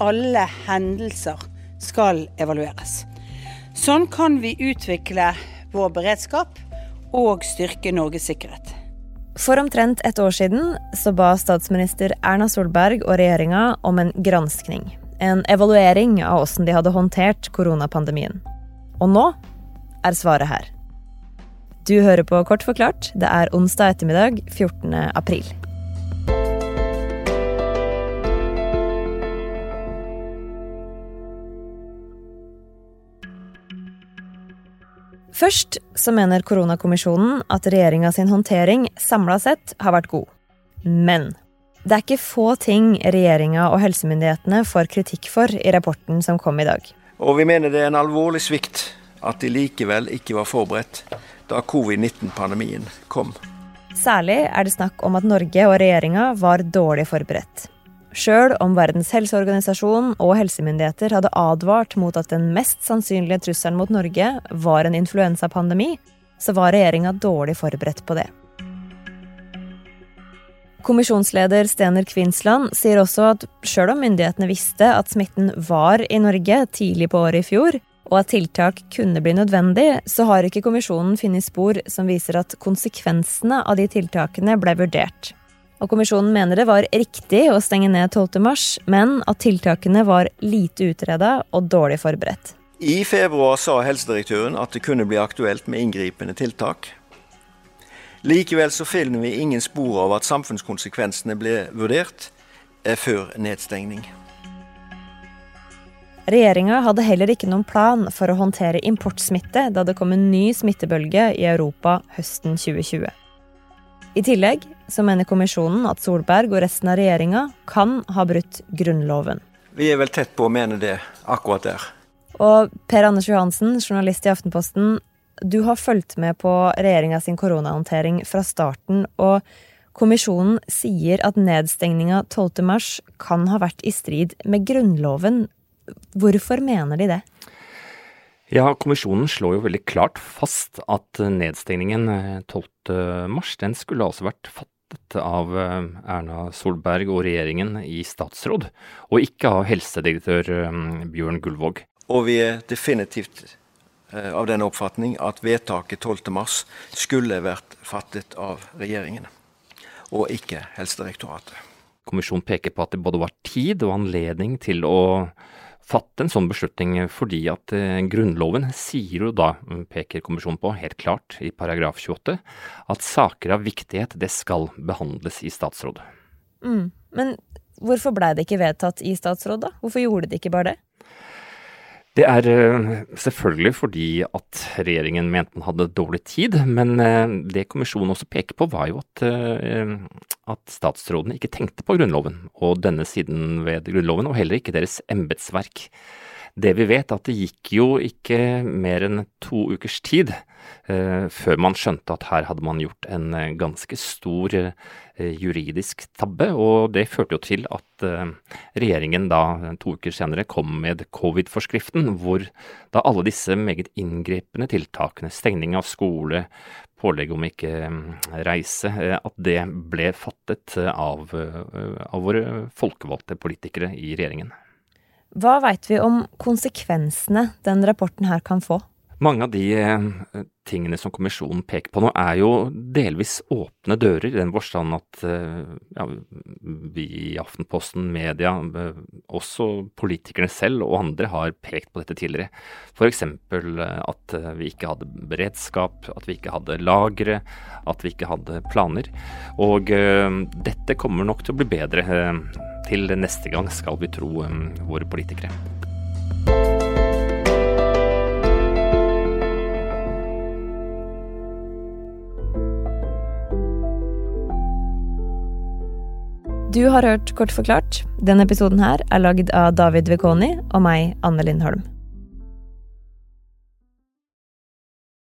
alle hendelser skal evalueres. Sånn kan vi utvikle vår beredskap og styrke Norges sikkerhet. For omtrent et år siden så ba statsminister Erna Solberg og regjeringa om en granskning. En evaluering av hvordan de hadde håndtert koronapandemien. Og nå svaret her. Du hører på Kort forklart. Det onsdag ettermiddag, 14. april. Først så mener koronakommisjonen at regjeringa sin håndtering samlet sett har vært god. Men det ikke få ting regjeringa og helsemyndighetene får kritikk for i rapporten som kom i dag. Og vi mener det en alvorlig svikt at de likevel ikke var forberedt da covid-19-pandemien kom. Særlig det snakk om at Norge og regjeringa var dårlig forberedt. Selv om Verdens helseorganisasjon og helsemyndigheter hadde advart mot at den mest sannsynlige trusselen mot Norge var en influensapandemi, så var regjeringa dårlig forberedt på det. Kommisjonsleder Stener Kvinsland sier også at selv om myndighetene visste at smitten var i Norge tidlig på året i fjor, og at tiltak kunne bli nødvendig, så har ikke kommisjonen funnet spor som viser at konsekvensene av de tiltakene ble vurdert. Og kommisjonen mener det var riktig å stenge ned 12. mars, men at tiltakene var lite utredet og dårlig forberedt. I februar sa helsedirektøren at det kunne bli aktuelt med inngripende tiltak. Likevel så finner vi ingen spor av at samfunnskonsekvensene ble vurdert før nedstengning. Regjeringa hadde heller ikke noen plan for å håndtere importsmitte da det kom en ny smittebølge i Europa høsten 2020. I tillegg så mener kommisjonen at Solberg og resten av regjeringa kan ha brutt grunnloven. Vi vel tett på å mene det akkurat der. Og Per Anders Johansen, journalist i Aftenposten, du har fulgt med på regjeringa sin koronahåndtering fra starten, og kommisjonen sier at nedstengninga 12. mars kan ha vært i strid med grunnloven. Hvorfor mener de det? Ja, kommisjonen slår jo veldig klart fast at nedstengningen 12. mars, den skulle altså vært fattet av Erna Solberg og regjeringen i statsråd, og ikke av helsedirektør Bjørn Gullvåg. Og vi definitivt av den oppfatning at vedtaket 12. mars skulle vært fattet av regjeringen, og ikke Helsedirektoratet. Kommisjonen peker på at det både var tid og anledning til å fatte en sånn beslutning fordi at grunnloven sier jo da, peker kommisjonen på helt klart i paragraf 28, at saker av viktighet det skal behandles i statsråd. Men hvorfor ble det ikke vedtatt i statsråd da? Hvorfor gjorde de ikke bare det? Det selvfølgelig fordi at regjeringen mente man hadde dårlig tid, men det kommisjonen også peker på var jo at statsrådene ikke tenkte på grunnloven, og denne siden ved grunnloven, og heller ikke deres embetsverk. Det vi vet at det gikk jo ikke mer enn 2 ukers tid før man skjønte at her hadde man gjort en ganske stor juridisk tabbe, og det førte jo til at regjeringen da 2 uker senere kom med covid-forskriften, hvor da alle disse meget inngripende tiltakene, stengning av skole, pålegg om ikke reise, at det ble fattet av våre folkevalgte politikere i regjeringen. Hva vet vi om konsekvensene den rapporten her kan få? Mange av de tingene som kommisjonen peker på nå jo delvis åpne dører i den forstand at vi i Aftenposten, media, også politikerne selv og andre har pekt på dette tidligere. For eksempel at vi ikke hadde beredskap, at vi ikke hadde lagre, at vi ikke hadde planer. Og dette kommer nok til å bli bedre til neste gang, skal vi tro våre politikere. Du har hørt Kort forklart. Denne episoden her laget av David Vekoni og meg, Anne Lindholm.